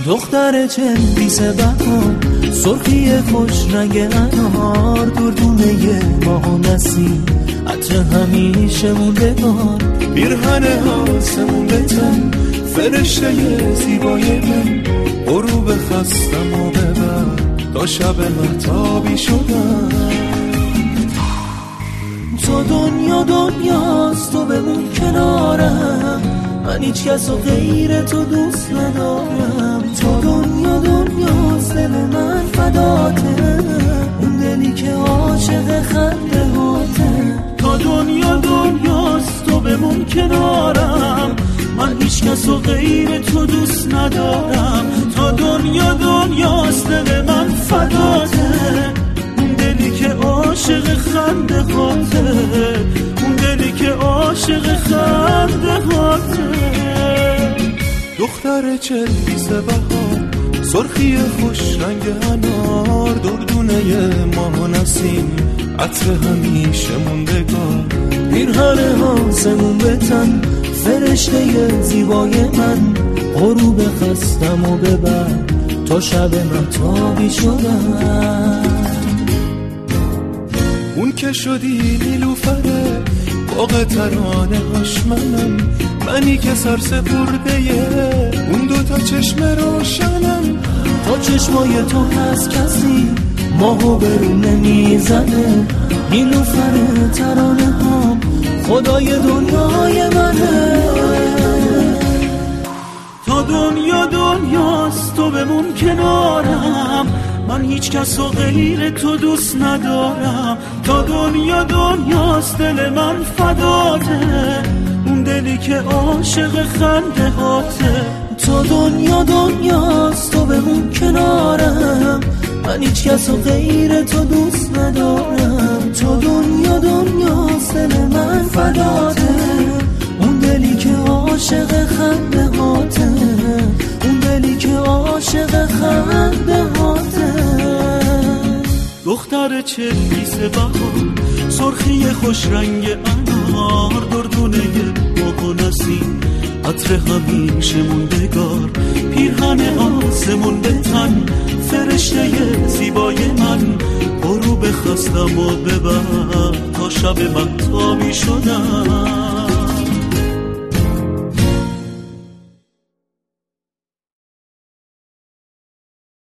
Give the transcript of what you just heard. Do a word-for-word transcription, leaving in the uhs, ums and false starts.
دختر چندیس بهار، سرخی خوش رنگ انار، دردونه ماه و نسیم، عطر همیشه موندگار، پیرهن آسمون بتن، فرشته زیبای من، غروب خستم و ببر تا شب مهتابی شدم. تو دنیا دنیاست، تو بمون کنارم، من هیچ کس و غیر تو دوست ندارم. تو دنیا دنیاست، دل من فداته، اون دلی که عاشق خنده هاته. تو دنیا دنیاست، تو بمون کنارم، من هیچ کس و غیر تو دوست ندارم. تو دنیا دنیاست، دل من فداته، اون دلی که عاشق خنده هاته، اون دلی که عاشق خنده هاته. دختر چندیس بهار، سرخی خوش رنگ انار، دردونه ماه و نسیم، عطر همیشه موندگار، پیرهن آسمون بتن، فرشته زیبای من، غروب خستم و ببر تا شب مهتابی شدم. اون که شدی نیلوفره، باغ ترانه هاش منم، منی که سر سپرده اون دوتا چشم روشنم. تا چشمای تو هست کسی ماهو برون نمیزنه، نیلوفر ترانه هم خدای دنیای منه. تا دنیا دنیاست، تو بمون کنارم، من هیچ کس و غیر تو دوست ندارم. تا دنیا دنیاست، دل من فداته، اون دلی که عاشق خنده هاته. تا دنیا دنیاست، تو بمون کنارم، من هیچ کس و غیر تو دوست ندارم. تا دنیا دنیاست، دل من فداته، اون دلی که عاشق خنده هاته، اون دلی که عاشق خنده هاته. دختر چندیس بهار، سرخی خوش رنگ انار، دردونه ماه و نسیم، عطر همیشه موندگار، پیرهن آسمون بتن، فرشته زیبای من، غروب خستم و ببر تا شب مهتابی شدم.